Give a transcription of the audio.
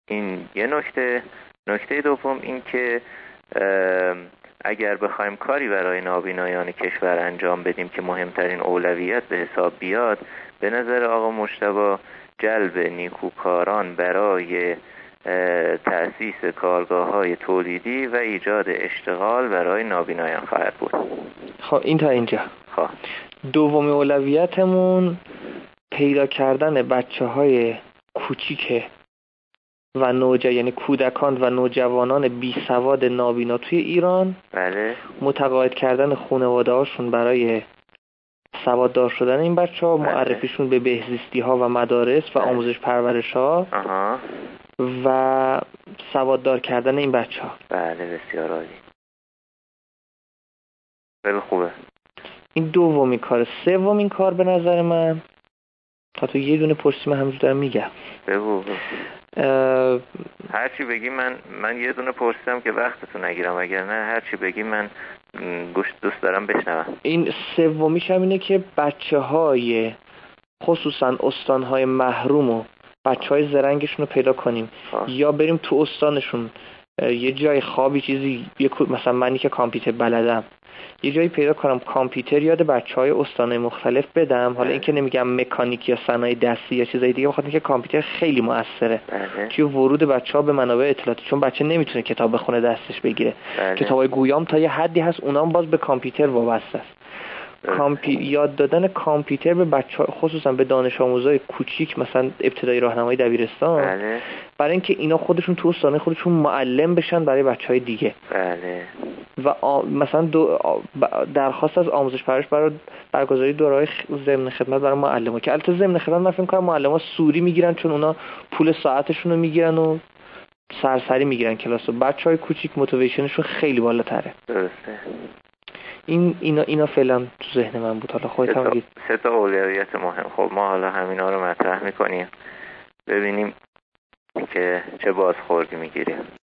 این یه نکته دوم این که اگر بخوایم کاری برای نابینایان کشور انجام بدیم که مهمترین اولویت به حساب بیاد، به نظر آقا مجتبی جلب نیکوکاران برای تأسیس کارگاه‌های تولیدی و ایجاد اشتغال برای نابینایان خواهد بود. خب این تا اینجا. خب دومی اولویتمون پیدا کردن بچه‌های کوچیک و یعنی کودکان و نوجوانان بی سواد نابینا توی ایران. بله. متقاعد کردن خانواده‌هاشون برای سواددار شدن این بچه‌ها، معرفیشون به بهزیستی‌ها و مدارس و آموزش پرورش‌ها و سواددار کردن این بچه‌ها. بله بسیار عالی. خیلی خوبه. این دومین کار. سومین کار به نظر من، تا تو یه دونه پرسی من همینجور دارم میگم. بگو. هرچی بگی من یه دونه پرسیدم که وقتتون نگیرم، اگر نه هرچی بگی من دوست دارم بشنوم. این سومیش هم اینه که بچه‌های خصوصا استان‌های محروم و بچه‌های زرنگشون رو پیدا کنیم یا بریم تو استانشون یه جای خوابی چیزی مثلا منی که کامپیوتر بلدم یه جایی پیدا کنم کامپیوتر یاد بچه‌های استان‌های مختلف بدم. حالا این که نمیگم مکانیک یا صنایع دستی یا چیزای دیگه، بخاطر اینکه کامپیوتر خیلی موثره توی ورود بچه‌ها به منابع اطلاعاتی، چون بچه نمیتونه کتاب بخونه دستش بگیره. کتابای گویام تا یه حدی هست، اونام باز به کامپیوتر وابسته است. یاد دادن کامپیوتر به بچه‌ها، خصوصا به دانش آموزای کوچیک مثلا ابتدایی راهنمای دبیرستان، برای اینکه اینا خودشون تو استان خودشون معلم بشن برای بچهای دیگه. و مثلا درخواست از آموزش پرورش برای برگزاری دوره‌های ضمن خدمت برای معلم‌ها، که البته ضمن خدمت من فکر می‌کنم معلم‌ها سوری میگیرن چون اونا پول ساعتشون رو میگیرن و سرسری میگیرن کلاسو. بچهای کوچیک موتیویشنشون خیلی بالاتره. درسته. اینا فعلا تو ذهن من بود. حالا خودت هم بگید. سه تا اولویت مهم. خب ما حالا همینا رو مطرح می‌کنیم، ببینیم که چه بازخوردی میگیریم.